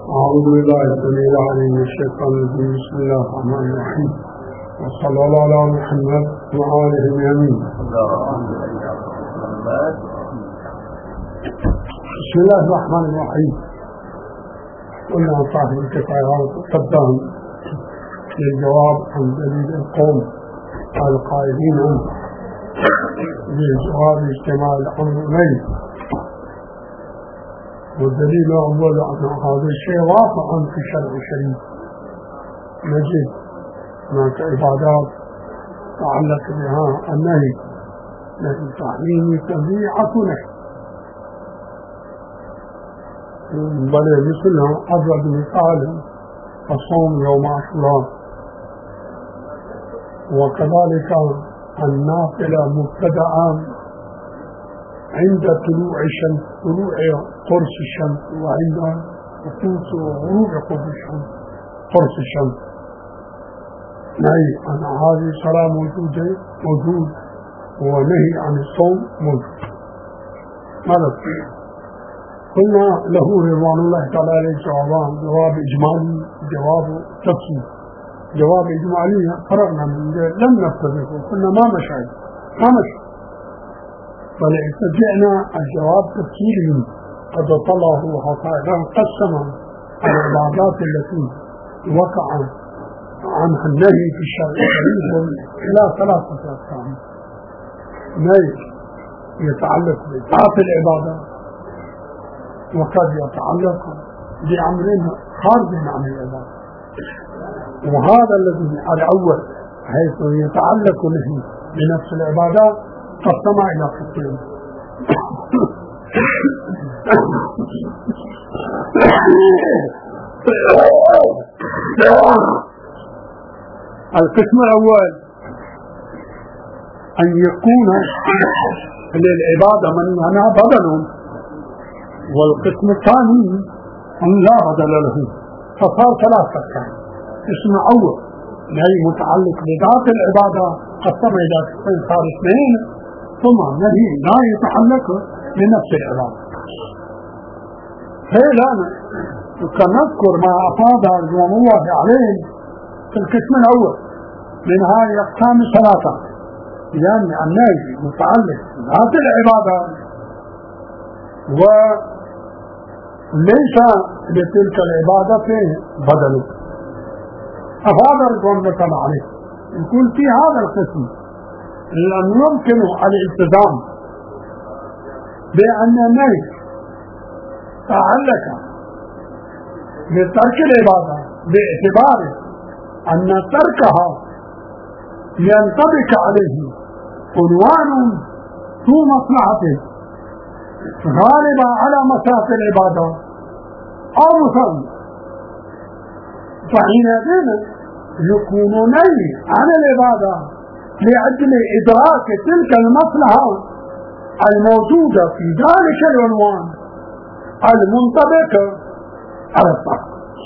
أعوذ بالله السميع العليم من الشيطان الرجيم. بسم الله الرحمن الرحيم، وصلى الله على محمد وآله اليمين. بسم الله الرحمن الرحيم. قلنا صاحب الكفايات قدام للجواب عن دليل القوم القائلين بجواب اجتماع الأمرين، والدليل الأول أن هذا الشيء واقع في الشرع الشريف. نجد هناك عبادات تعلق بها النهي، لكن تحريم طبيعة نهي، بل مثلها أبرد مثال الصوم يوم عاشوراء، وكذلك النافلة مبتدأ عند طلوع الشمس، طلوع قرص الشمس، وعند غروب قرص الشمس، قرص الشمس. نهي عن هذه الصلاة موجود، ونهي عن الصوم موجود. ماذا قلنا له رضوان الله تعالى عليه جوابان: جواب إجمالي، جواب تفصيل. جواب إجمالي فرغنا من لم نفترقه، قلنا ما مشى، فلاتجئنا الجواب تفصيلي قد طلعه حقائقا قسما على العبادات التي وقع عنها النهي في الشرع الشريف إلى 3 أقسام. نهي يتعلق بذات العبادة، وقد يتعلق بأمر خارج عن العبادة، وهذا الذي الأول حيث يتعلق به بنفس العبادات قسم إلى قسمين. القسم الأول أن يكون للعبادة من منها بدل، والقسم الثاني أن لا بدل له، فصار 3 أقسام. قسم أول نهي متعلق بذات العبادة قسم إلى قسمين، صار 2. ثم نهي لا يتعلق بنفس العبادة. فإذا نذكر ما أفاد رضوان الله عليه في القسم الأول من هذه الأقسام 3، يعني النهي متعلق بذات العبادة وليس لتلك العبادة بدل. أفاد رضوان الله عليه يقول في هذا القسم لأن يمكن الالتزام بأن النهي تعلق بترك العبادة باعتبار أن تركها ينطبق عليه عنوان ذو مصلحة غالبة على مصلحة العبادة أو مساوي، فحينئذ يكون نهي عن العبادة لأجل إدراك تلك المصلحة الموجودة في ذلك العنوان المنطبق على الطاقة.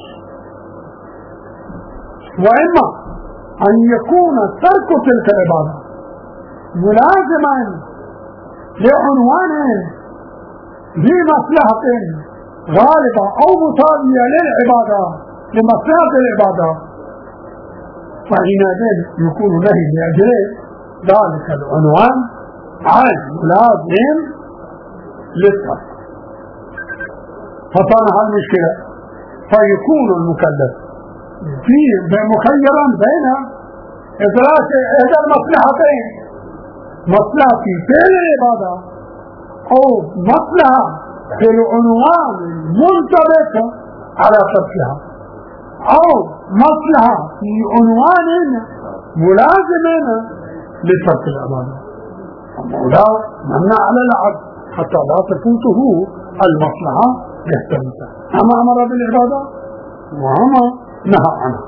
وإما أن يكون ترك تلك العبادة ملازما لعنوان ذي مصلحة غالبة أو مساوية للعبادة لمصلحة العبادة، فحينئذ يكون نهي لأجل ذلك العنوان عن لازم للترك. فصار المشكلة، فيكون المكلف مخيرا بين إدراك إحدى المصلحتين: مصلحة في فعل العبادة أو مصلحة في العنوان المنطبق على تركها، أو مصلحة في عنوان ملازم لترك العبادة. ولا منع على العبد حتى لا تفوته المصلحة يحتملها، أما أمر بالعبادة وأما نهى عنها.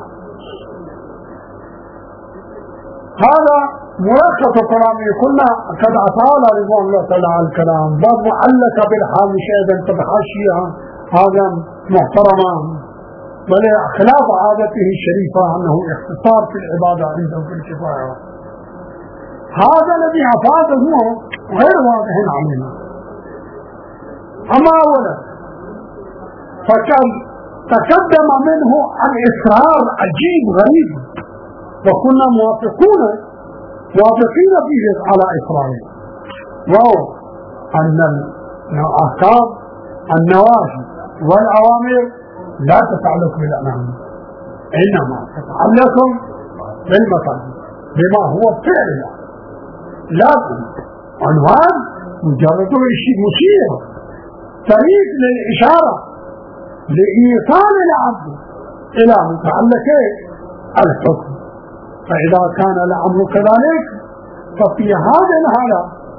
هذا ملخص كلامي. كنا قد أطال رضوان الله تعالى على الكلام، باب معلق بالحامش أيضا تبحاشيها هذا محترما، بل خلاف عادته الشريفة أنه اختصار في العبادة عنده في الكفاية. هذا الذي أفاده هو غير واضح علينا. أما أولا فكان تقدم منه الإصرار عجيب غريب، وكنا موافقين فيه على إصراره، وهو أن الأحكام النواهي والأوامر لا تتعلق بالأنام، إنما تتعلق بالمصالح بما هو فعل، لكن عنوان مجرد مشير طريق للإشارة لإيصال العبد إلى متعلق الحكم. فإذا كان الأمر كذلك ففي هذه الحالة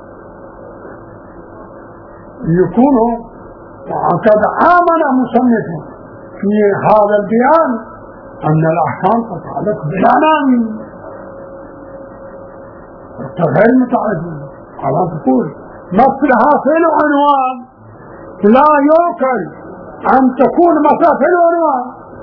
يكون قد آمن مصنف في هذا البيان أن الأحكام تتعلق بالأنام غير متعلق. على تقول مصلحة في العنوان لا يوكل أن تكون مصلحة في العنوان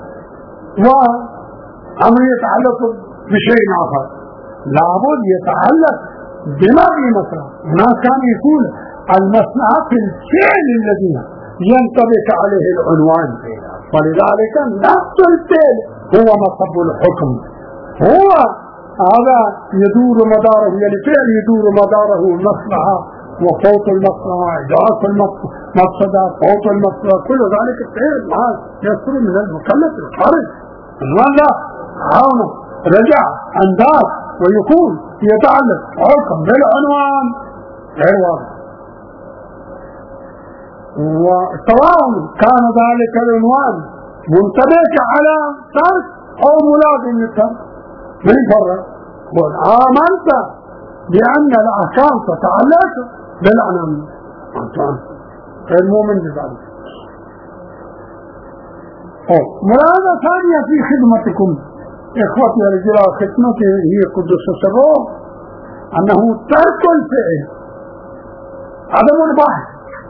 وأمر يتعلق بشيء آخر، لابد يتعلق بما في مصلحة. هناك كان يقول المصلحة في الفعل الذي ينطبق عليه العنوان، ولذلك نفس الفعل هو مصب الحكم، هو هذا يدور مداره، يعني فعل يدور مداره المصلحة وفوت المصلحة، إدراك المقصدة، فوت المصلحة، كل ذلك الفعل يصدر من المكلف الخارج. العنوان لا عاونه رجع انداز ويكون يتعلق حكم بالعنوان غير واضح. وسواء كان ذلك العنوان منطبق على ترك او ملازم للترك من فرق. قل آمنت بأن الأحكام تتعلق بالعنوان، غير مؤمن بذلك. ملاحظة ثانية في خدمتكم إخوتي الرجال، خدمتي هي قدس سره أنه ترك الفعل عدم البحث،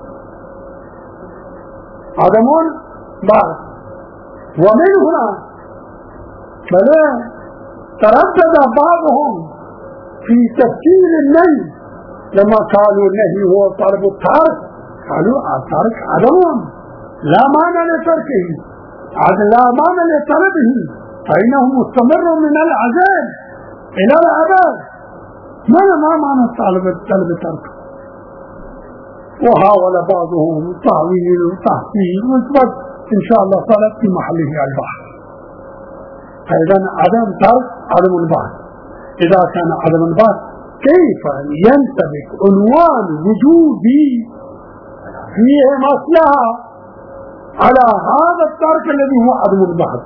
عدم البحث. ومن هنا بل تردد بعضهم في تفسير النهي، لما قالوا النهي هو طلب الترك، قالوا الترك عدم لا معنى لتركه، لا معنى لطلبه، فإنه مستمر من العذاب إلى الأبد. ما معنى طلب الترك؟ وحاول بعضهم تعويل وتحسين وإثبات، إن شاء الله طلب في محله البحث. فإذا عدم ترك عدم البحث. إذا كان عدم البحث كيف ينطبق عنوان وجودي فيه مصلحة على هذا الترك الذي هو عدم البحث؟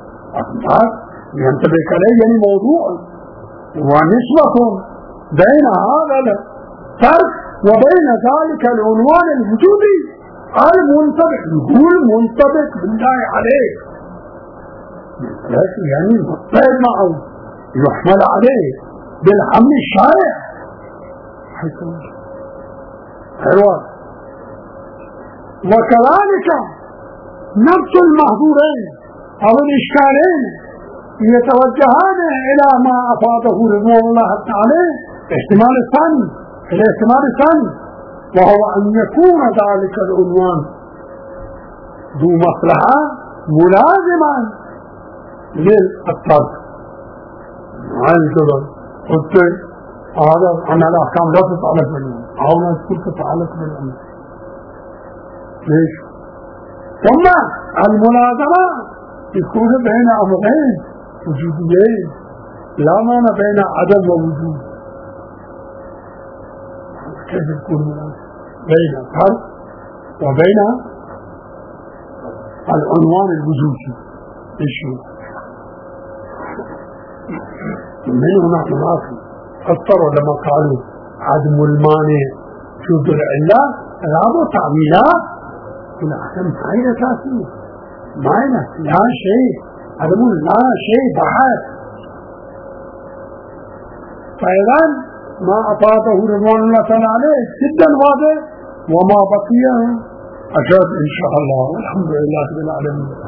ينطبق عليه يعني موضوع ونسبة بين هذا الترك وبين ذلك العنوان الوجودي المنطبق. يقول منطبق بالله عليه، يعني مطلب معه يحمل عليه بالحمل الشارع. حلوة. وكذلك نفس المحظورين أو الإشكالين يتوجهان إلى ما أفاده رضوان الله تعالى الاحتمال الثاني، وهو أن يكون ذلك العنوان ذو مصلحة ملازما للترك. قلت هذا أن الأحكام لا تتعلق بالعنوان أو لا تتعلق بالعنوان. ليش؟ ثم الملازمة يكون بين أمرين وجوديين، لا معنى بين عدم ووجود. كيف يكون بين الترك وبين العنوان الوجودي؟ ايش هو؟ من هنا فسروا لما قالوا عدم المانع شوذ العلة، رابوا تعويلات كل أحكام فائدة تأثير معنى لا شيء، عدم لا شيء بحث. فإذا ما أفاده رضوان الله تعالى عليه جدا واضح، وما بقي أشد إن شاء الله. والحمد لله رب العالمين.